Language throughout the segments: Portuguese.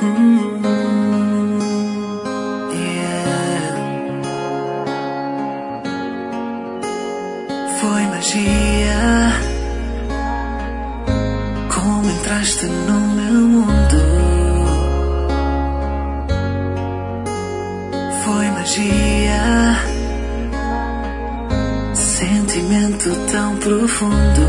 Yeah. Foi magia, como entraste no meu mundo. Foi magia, sentimento tão profundo.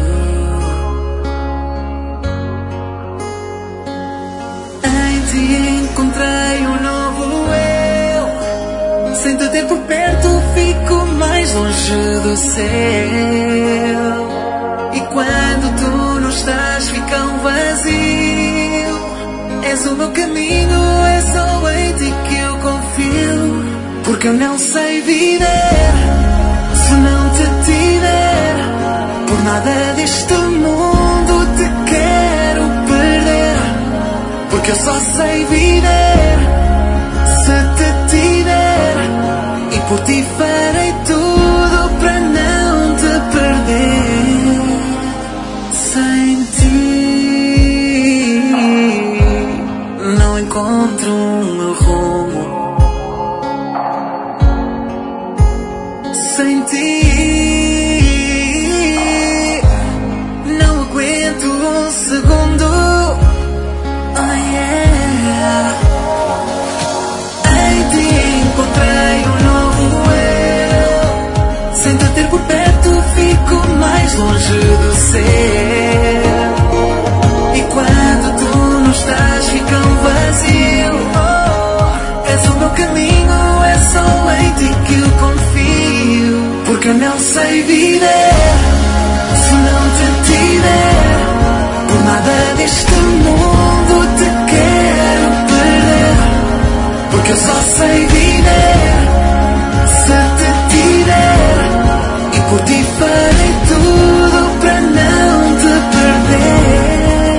Em ti encontrei um novo eu. Sem te ter por perto fico mais longe do céu. E quando tu não estás fica um vazio. És o meu caminho, é só em ti que eu confio. Porque eu não sei viver se não te tiver. Por nada deste mundo te quero perder. Porque eu só sei viver se te tiver. E por ti farei tudo para não te perder. Sem ti não encontro o meu rumo. Sem ti não aguento um segundo. Oh yeah. Em ti encontrei um novo eu. Sem te ter por perto fico mais longe do céu. E quando tu não estás fica um vazio. Oh, és o meu caminho, é só em ti que eu confio. Porque eu não sei viver se não te tiver. Por nada deste mundo te quero perder. Porque eu só sei viver se te tiver. E por ti farei tudo para não te perder.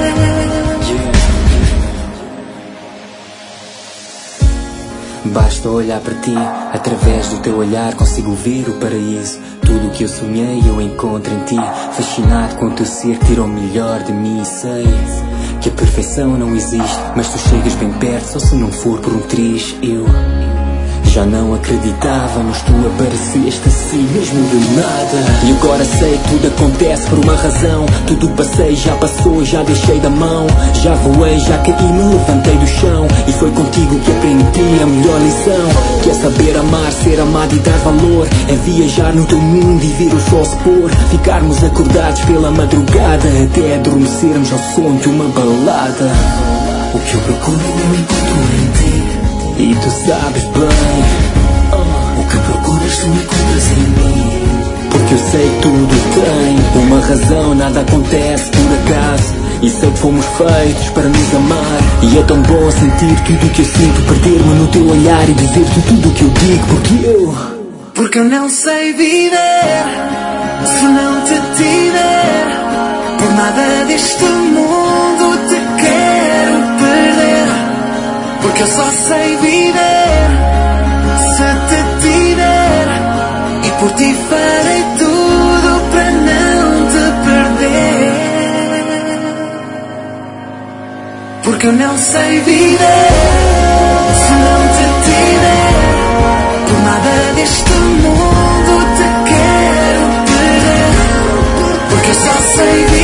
Basta olhar para ti, através do teu olhar consigo ver o paraíso. Tudo o que eu sonhei eu encontro em ti. Fascinado com o teu ser, tira o melhor de mim e sei que a perfeição não existe, mas tu chegas bem perto, só se não for por um triz. Eu já não acreditava, mas tu apareceste assim mesmo de nada. E agora sei que tudo acontece por uma razão. Tudo passei, já passou, já deixei da mão. Já voei, já caí, me levantei do chão. E foi contigo que aprendi a melhor lição, que é saber amar, ser amado e dar valor. É viajar no teu mundo e ver o sol se pôr. Ficarmos acordados pela madrugada até adormecermos ao som de uma balada. O que eu procuro eu encontro em ti. E tu sabes bem, o que procuras tu encontras em mim. Porque eu sei que tudo tem uma razão, nada acontece por acaso. E sei que fomos feitos para nos amar. E é tão bom sentir tudo o que eu sinto, perder-me no teu olhar e dizer-te tudo o que eu digo. Porque eu não sei viver se não te tiver. Por nada deste mundo te quero perder. Porque eu só sei viver se te tiver. E por ti farei tudo para não te perder. Porque eu não sei viver se não te tiver. Por nada deste mundo te quero perder. Porque eu só sei viver